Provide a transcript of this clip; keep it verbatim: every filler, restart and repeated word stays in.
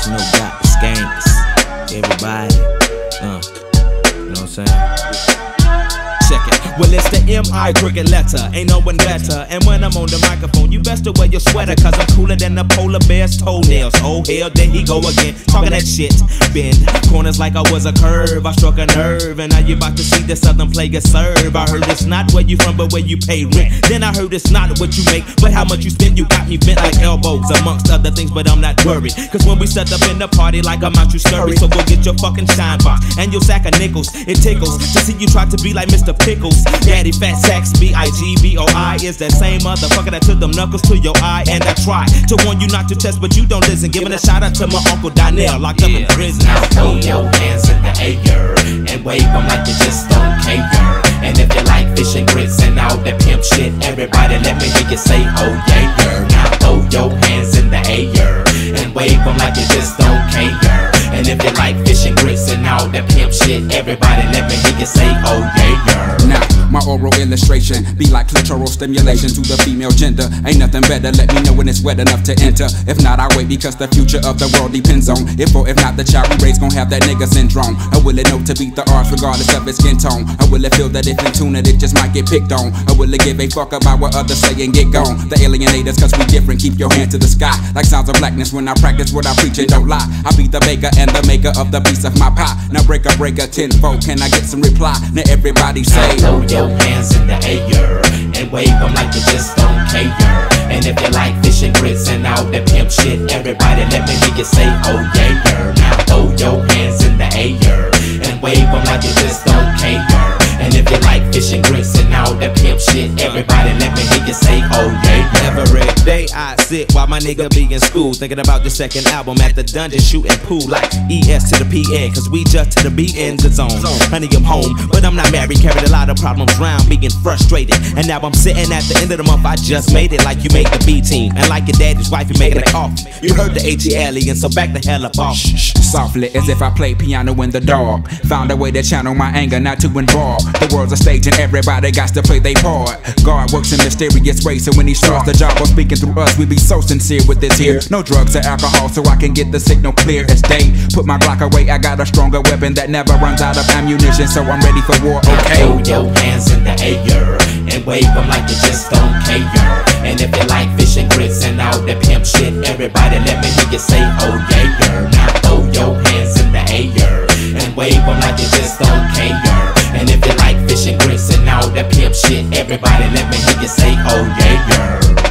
Snoop got the skanks. Everybody, uh, you know what I'm saying? Check it. Well, it's the M I cricket letter, ain't no one better. And when I'm on the microphone, you best to wear your sweater, cause I'm cooler than the polar bear's toenails. Oh hell, there he go again, talking that shit. Bend corners like I was a curve, I struck a nerve, and now you about to see the southern player serve. I heard it's not where you from, but where you pay rent. Then I heard it's not what you make, but how much you spend. You got me bent like elbows, amongst other things, but I'm not worried, cause when we set up in the party like I'm out, you scurry. So go get your fucking shine box and your sack of nickels. It tickles to see you try to be like Mister Pickles. Daddy Fat Sacks, B I G B O I is that same motherfucker that took them knuckles to your eye. And I try to warn you not to test, but you don't listen. Giving a shout out to my Uncle Donnell, locked yeah. up in prison. Now throw your hands in the air and wave them like you just don't care. And if you like fish and grits and all that pimp shit, everybody let me hear you say oh yeah. Now throw your hands in the air and wave them like you just don't care. And if you like fish and grits and all that pimp shit, everybody let me hear you say oh yeah. Now my oral illustration be like clitoral stimulation to the female gender. Ain't nothing better, let me know when it's wet enough to enter. If not, I wait because the future of the world depends on if or if not the child we raise gon' have that nigga syndrome. Or will it know to beat the odds regardless of its skin tone? Or will it feel that if in tune it, it just might get picked on? Or will it give a fuck about what others say and get gone? The alienators cause we different, keep your hand to the sky. Like sounds of blackness when I practice what I preach and don't lie. I be the baker and the maker of the piece of my pie. Now break a breaker tenfold, can I get some reply? Now everybody say throw your hands in the air and wave them like you just don't care. And if you like fish and grits and all that pimp shit, everybody let me hear you say oh yeah. Now throw your hands in the air and wave them like you just don't care. And if you like fish and grits and all that pimp shit, everybody let me hear you say oh yeah. Every day I sit while my nigga be in school, thinking about the second album at the dungeon, shooting pool like E S to the P N, cause we just to the B in the zone. Honey, I'm home, but I'm not married, carried a lot of problems round, being frustrated. And now I'm sitting at the end of the month, I just made it like you made the B team. And like your daddy's wife, you making a coffee. You heard the H E alien, so back the hell up off. Shh, softly, as if I played piano in the dark. Found a way to channel my anger, not to involve. The world's a stage and everybody got to play their part. God works in mysterious ways, so when he starts the job of speaking through us, we be so sincere with this here. No drugs or alcohol, so I can get the signal clear as day. Put my Glock away, I got a stronger weapon that never runs out of ammunition, so I'm ready for war, okay? Throw your hands in the air and wave them like you just don't care. And if you like fish and grits and all that pimp shit, everybody let me hear you say oh yeah. Now throw your hands in the air and wave them like you just don't care. And if you like fish and grits and all that pimp shit, everybody let me hear you say oh yeah.